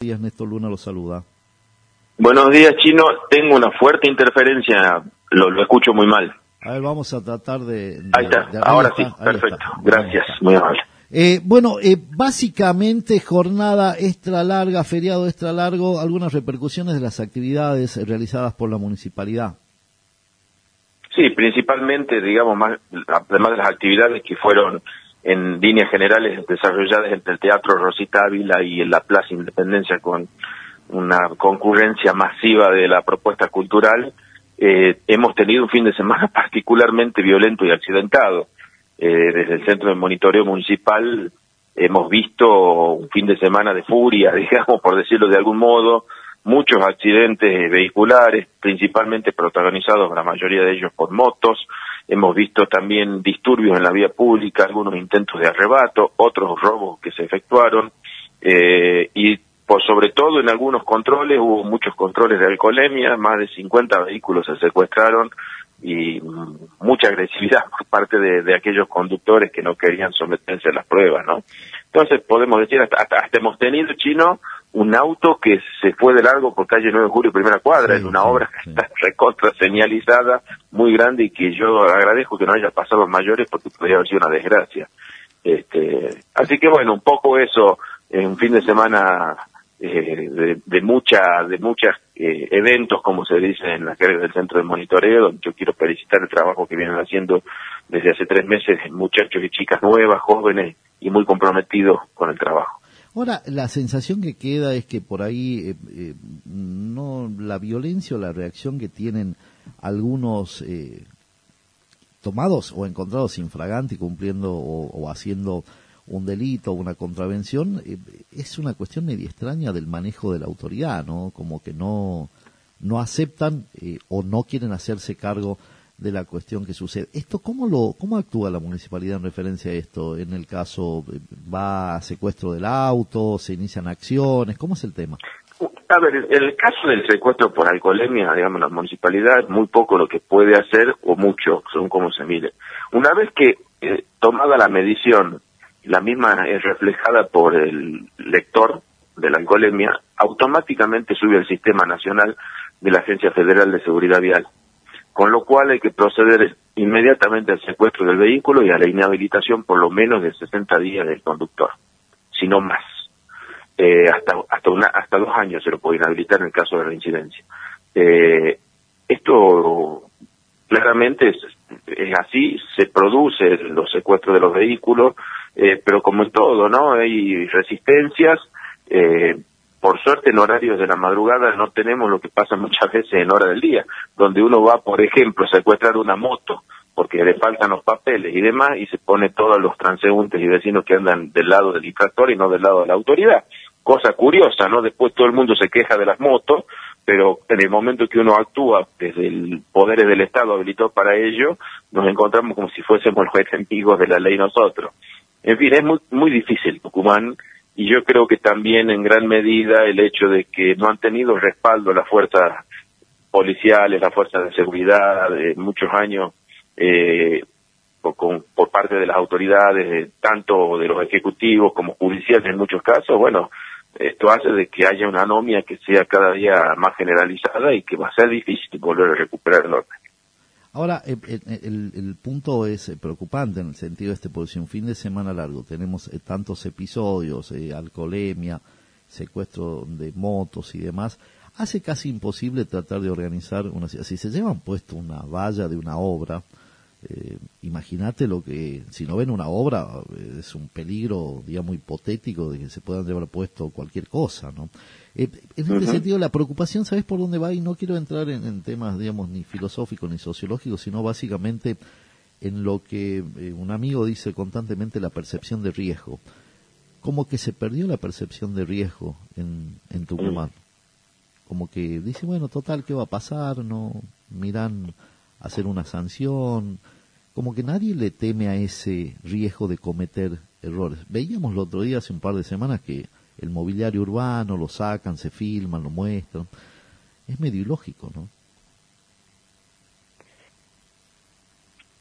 días, Néstor Luna lo saluda. Buenos días, Chino. Tengo una fuerte interferencia, lo escucho muy mal. A ver, vamos a tratar de ahí está, ahora sí, perfecto. Gracias, muy amable. Básicamente jornada extra larga, feriado extra largo, algunas repercusiones de las actividades realizadas por la municipalidad. Sí, principalmente, digamos, además de las actividades que fueron en líneas generales desarrolladas entre el Teatro Rosita Ávila y en la Plaza Independencia con una concurrencia masiva de la propuesta cultural, hemos tenido un fin de semana particularmente violento y accidentado. Desde el Centro de Monitoreo Municipal hemos visto un fin de semana de furia, digamos, por decirlo de algún modo, muchos accidentes vehiculares, principalmente protagonizados la mayoría de ellos por motos. Hemos visto también disturbios en la vía pública, algunos intentos de arrebato, otros robos que se efectuaron, y por sobre todo en algunos controles hubo muchos controles de alcoholemia, más de 50 vehículos se secuestraron y mucha agresividad por parte de aquellos conductores que no querían someterse a las pruebas, ¿no? Entonces podemos decir, hasta hemos tenido, Chino, un auto que se fue de largo por calle 9 de Julio, primera cuadra, en una obra que está recontra señalizada, muy grande, y que yo agradezco que no haya pasado a mayores porque podría haber sido una desgracia. Así que bueno, un poco eso, un fin de semana de muchos eventos, como se dice en la jerga del Centro de Monitoreo, donde yo quiero felicitar el trabajo que vienen haciendo desde hace 3 meses muchachos y chicas nuevas, jóvenes y muy comprometidos con el trabajo. Ahora, la sensación que queda es que por ahí no la violencia o la reacción que tienen algunos tomados o encontrados infraganti cumpliendo o haciendo un delito o una contravención, es una cuestión medio extraña del manejo de la autoridad, ¿no? Como que no aceptan o no quieren hacerse cargo de la cuestión que sucede. ¿Esto cómo actúa la municipalidad en referencia a esto? En el caso, ¿va a secuestro del auto? ¿Se inician acciones? ¿Cómo es el tema? A ver, en el caso del secuestro por alcoholemia, digamos, la municipalidad es muy poco lo que puede hacer, o mucho, según cómo se mire. Una vez que tomada la medición, la misma es reflejada por el lector de la alcoholemia, automáticamente sube al Sistema Nacional de la Agencia Federal de Seguridad Vial. Con lo cual hay que proceder inmediatamente al secuestro del vehículo y a la inhabilitación por lo menos de 60 días del conductor, si no más. Hasta 2 años se lo puede inhabilitar en el caso de reincidencia. Esto claramente es así, se producen los secuestros de los vehículos, pero como en todo, ¿no? Hay resistencias. Por suerte en horarios de la madrugada no tenemos lo que pasa muchas veces en hora del día, donde uno va, por ejemplo, a secuestrar una moto porque le faltan los papeles y demás, y se pone todos los transeúntes y vecinos que andan del lado del infractor y no del lado de la autoridad. Cosa curiosa, ¿no? Después todo el mundo se queja de las motos, pero en el momento que uno actúa desde el poderes del Estado habilitado para ello, nos encontramos como si fuésemos los enemigos de la ley nosotros. En fin, es muy, muy difícil Tucumán. Y yo creo que también en gran medida el hecho de que no han tenido respaldo las fuerzas policiales, las fuerzas de seguridad de muchos años por parte de las autoridades, tanto de los ejecutivos como judiciales en muchos casos, bueno, esto hace de que haya una anomia que sea cada día más generalizada y que va a ser difícil volver a recuperar el orden. Ahora, el punto es preocupante en el sentido porque si un fin de semana largo tenemos tantos episodios, alcoholemia, secuestro de motos y demás, hace casi imposible tratar de organizar una... Si se llevan puesto una valla de una obra, imagínate lo que... Si no ven una obra, es un peligro, digamos, hipotético de que se puedan llevar puesto cualquier cosa, ¿no? En este sentido, la preocupación, ¿sabes por dónde va? Y no quiero entrar en temas, digamos, ni filosóficos ni sociológicos, sino básicamente en lo que un amigo dice constantemente, la percepción de riesgo. Como que se perdió la percepción de riesgo en Tucumán. Como que dice, bueno, total, ¿qué va a pasar? No miran hacer una sanción. Como que nadie le teme a ese riesgo de cometer errores. Veíamos el otro día, hace un par de semanas, que el mobiliario urbano lo sacan, se filman, lo muestran. Es medio ilógico, ¿no?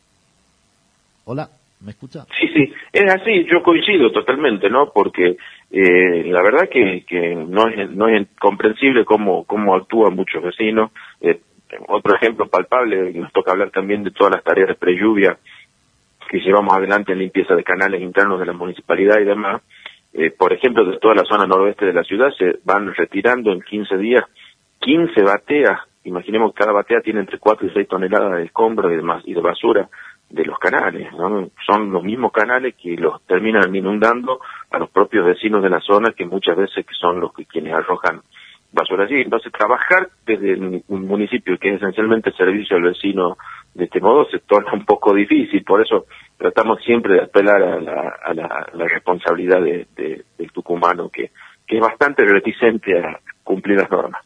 Hola, ¿me escucha? Sí, es así, yo coincido totalmente, ¿no? Porque La verdad que no es comprensible cómo actúan muchos vecinos. Otro ejemplo palpable, nos toca hablar también de todas las tareas de prelluvia que llevamos adelante en limpieza de canales internos de la municipalidad y demás. Por ejemplo, de toda la zona noroeste de la ciudad se van retirando en 15 días 15 bateas. Imaginemos que cada batea tiene entre 4 y 6 toneladas de escombros y de basura de los canales, ¿no? Son los mismos canales que los terminan inundando a los propios vecinos de la zona, que muchas veces que son los que quienes arrojan basura allí. Entonces, trabajar desde un municipio que es esencialmente servicio al vecino de este modo se torna un poco difícil. Por eso tratamos siempre de apelar a la responsabilidad del tucumano, que es bastante reticente a cumplir las normas.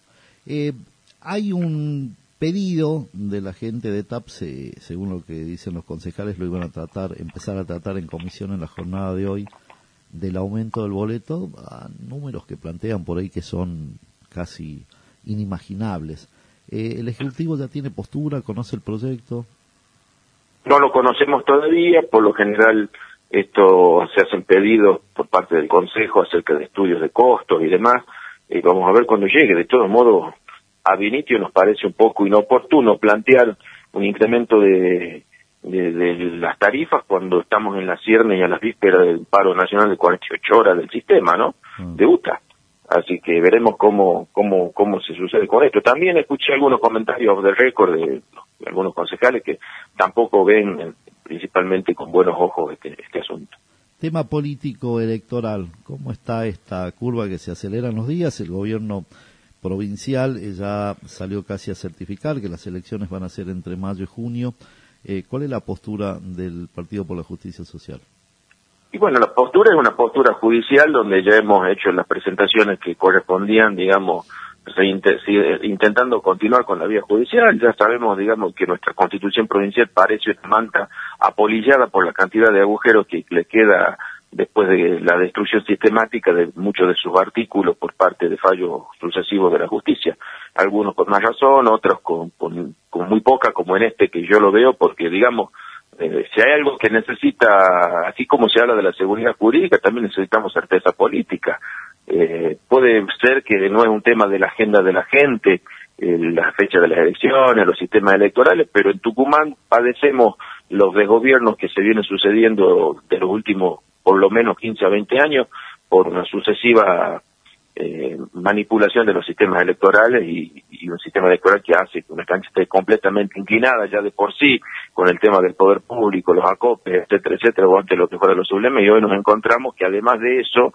Hay un pedido de la gente de TAP, según lo que dicen los concejales, lo iban a empezar a tratar en comisión en la jornada de hoy, del aumento del boleto a números que plantean por ahí que son casi inimaginables. ¿El Ejecutivo ya tiene postura, conoce el proyecto? No lo conocemos todavía. Por lo general esto se hacen pedidos por parte del Consejo acerca de estudios de costos y demás. Vamos a ver cuando llegue. De todos modos, a Vinitio nos parece un poco inoportuno plantear un incremento de las tarifas cuando estamos en la cierne y a las vísperas del paro nacional de 48 horas del sistema, ¿no? De UTA. Así que veremos cómo se sucede con esto. También escuché algunos comentarios de récord de algunos concejales que tampoco ven principalmente con buenos ojos este asunto. Tema político electoral, ¿cómo está esta curva que se acelera en los días? El gobierno provincial ya salió casi a certificar que las elecciones van a ser entre mayo y junio. ¿Cuál es la postura del Partido por la Justicia Social? Y bueno, la postura es una postura judicial donde ya hemos hecho las presentaciones que correspondían, digamos, intentando continuar con la vía judicial. Ya sabemos, digamos, que nuestra Constitución provincial parece una manta apolillada por la cantidad de agujeros que le queda después de la destrucción sistemática de muchos de sus artículos por parte de fallos sucesivos de la justicia. Algunos con más razón, otros con muy poca, como en este que yo lo veo, porque, digamos, si hay algo que necesita, así como se habla de la seguridad jurídica, también necesitamos certeza política. Puede ser que no es un tema de la agenda de la gente, la fecha de las elecciones, los sistemas electorales, pero en Tucumán padecemos los desgobiernos que se vienen sucediendo de los últimos, por lo menos 15 a 20 años, por una sucesiva manipulación de los sistemas electorales y un sistema electoral que hace que una cancha esté completamente inclinada ya de por sí con el tema del poder público, los acopes, etcétera, etcétera, o antes lo que fuera los sublemes, y hoy nos encontramos que además de eso,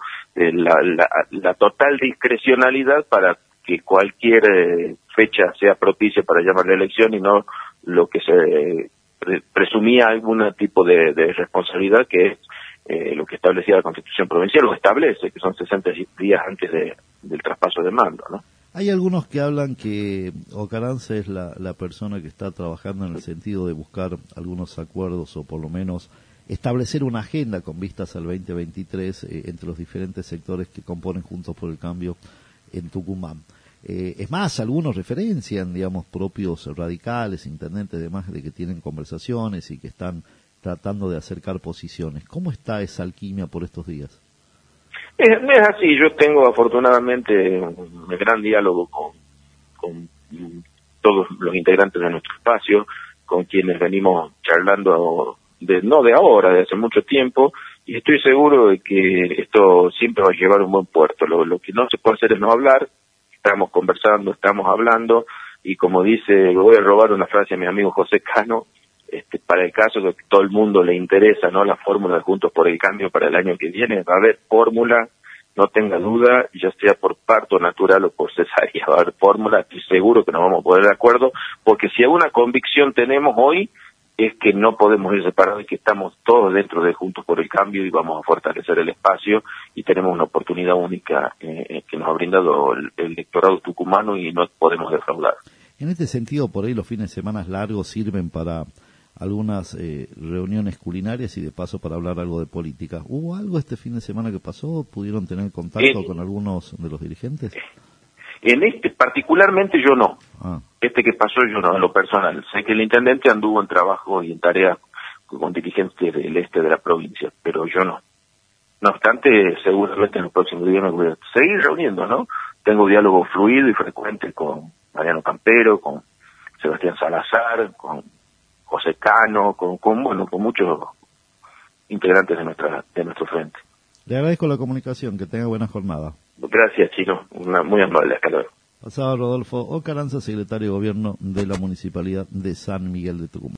la total discrecionalidad para que cualquier fecha sea propicia para llamar la elección y no lo que se presumía algún tipo de responsabilidad, que es lo que establecía la Constitución provincial, lo establece, que son 60 días antes del traspaso de mando, ¿no? Hay algunos que hablan que Ocaranza es la persona que está trabajando en el sentido de buscar algunos acuerdos o por lo menos establecer una agenda con vistas al 2023 entre los diferentes sectores que componen Juntos por el Cambio en Tucumán. Es más, algunos referencian, digamos, propios radicales, intendentes, demás, de que tienen conversaciones y que están tratando de acercar posiciones. ¿Cómo está esa alquimia por estos días? Es así. Yo tengo afortunadamente un gran diálogo con todos los integrantes de nuestro espacio, con quienes venimos charlando no de ahora, de hace mucho tiempo, y estoy seguro de que esto siempre va a llevar a un buen puerto. Lo que no se puede hacer es no hablar. Estamos conversando, estamos hablando, y como dice, voy a robar una frase a mi amigo José Cano, para el caso de que todo el mundo le interesa, ¿no?, la fórmula de Juntos por el Cambio para el año que viene, va a haber fórmula, no tenga duda, ya sea por parto natural o por cesárea, va a haber fórmula. Estoy seguro que nos vamos a poner de acuerdo, porque si alguna convicción tenemos hoy es que no podemos ir separados y que estamos todos dentro de Juntos por el Cambio y vamos a fortalecer el espacio, y tenemos una oportunidad única que nos ha brindado el electorado tucumano y no podemos defraudar. En este sentido, por ahí los fines de semana largos sirven para algunas reuniones culinarias y de paso para hablar algo de política. ¿Hubo algo este fin de semana que pasó? ¿Pudieron tener contacto con algunos de los dirigentes? En particularmente yo no. Este que pasó yo no, en lo personal. Sé que el intendente anduvo en trabajo y en tareas con dirigentes del este de la provincia, pero yo no. No obstante, seguramente en los próximos días me voy a seguir reuniendo, ¿no? Tengo diálogo fluido y frecuente con Mariano Campero, con Sebastián Salazar, con José Cano, con muchos integrantes de nuestro frente. Le agradezco la comunicación, que tenga buena jornada. Gracias, Chino, muy amable, hasta luego. Pasaba Rodolfo Ocaranza, secretario de Gobierno de la Municipalidad de San Miguel de Tucumán.